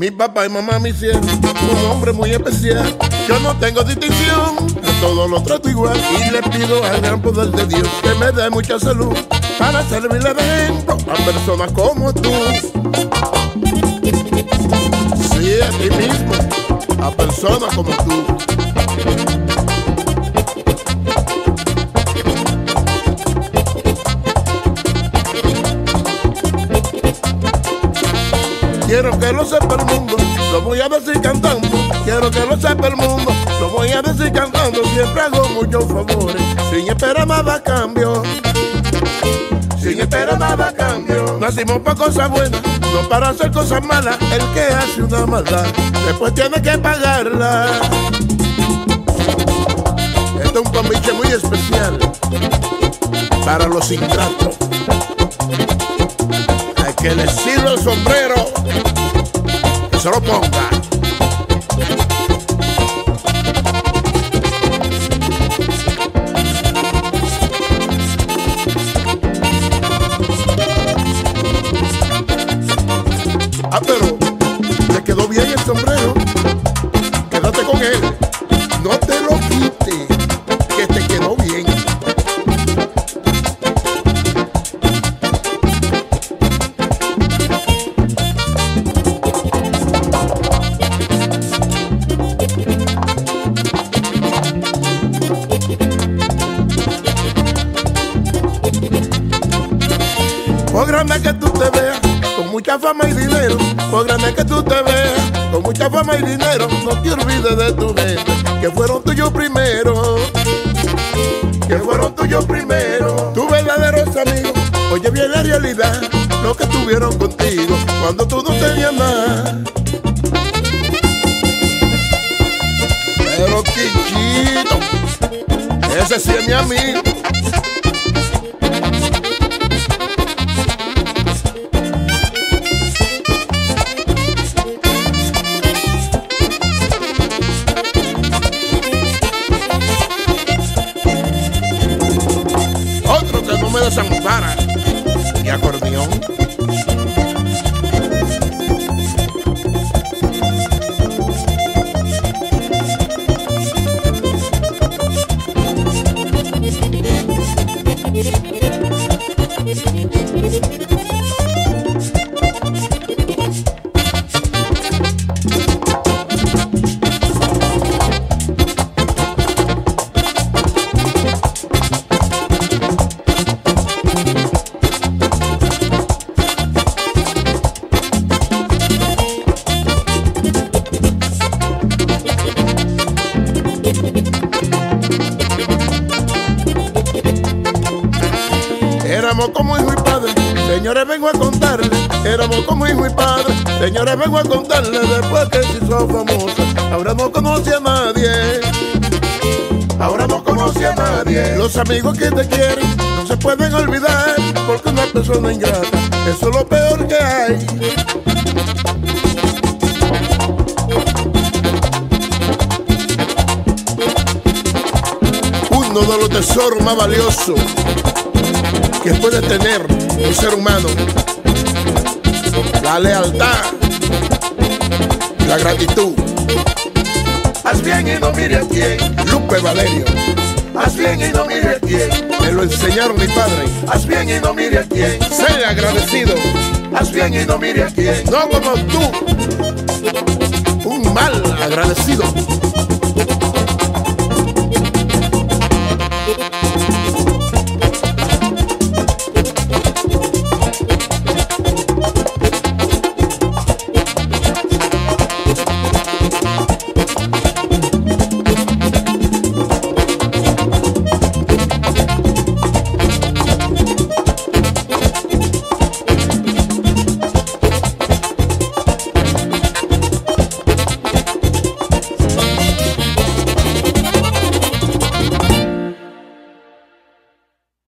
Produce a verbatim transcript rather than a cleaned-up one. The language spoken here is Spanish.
Mi papá y mamá me hicieron un hombre muy especial. Yo no tengo distinción, a todos los trato igual. Y le pido al gran poder de Dios que me dé mucha salud para servirle de ejemplo a personas como tú. Sí, a ti mismo, a personas como tú. Quiero que lo sepa el mundo, lo voy a decir cantando. Quiero que lo sepa el mundo, lo voy a decir cantando. Siempre hago muchos favores, sin esperar nada a cambio. Sin esperar nada a cambio. Nacimos para cosas buenas, no para hacer cosas malas. El que hace una maldad, después tiene que pagarla. Esto es un convite muy especial para los ingratos. Hay que le sirva el sombrero, que se lo ponga. Ah, pero le quedó bien el sombrero. Quédate con él, no te lo quites, que te quedó bien. Por grande que tú te veas, con mucha fama y dinero, por grande que tú te veas, con mucha fama y dinero, no te olvides de tu gente, que fueron tuyos primero, que fueron tuyos primero. Tus verdaderos amigos, oye bien la realidad, lo que tuvieron contigo cuando tú no tenías nada. Pero Quichito, ese sí es mi amigo. No me desampara, mi acordeón. Éramos como hijo y padre, señores, vengo a contarle. Éramos como hijo y padre, señores, vengo a contarle. Después que se hizo famosa, ahora no conoce a nadie. Ahora no conoce a nadie. Los amigos que te quieren no se pueden olvidar, porque una persona ingrata, eso es lo peor que hay. Uno de los tesoros más valiosos que puede tener un ser humano, la lealtad y la gratitud. Haz bien y no mire a quién. Lupe Valerio. Haz bien y no mire a quién. Me lo enseñaron mi padre. Haz bien y no mire a quién. Sé agradecido. Haz bien y no mire a quién. No como tú, un mal agradecido.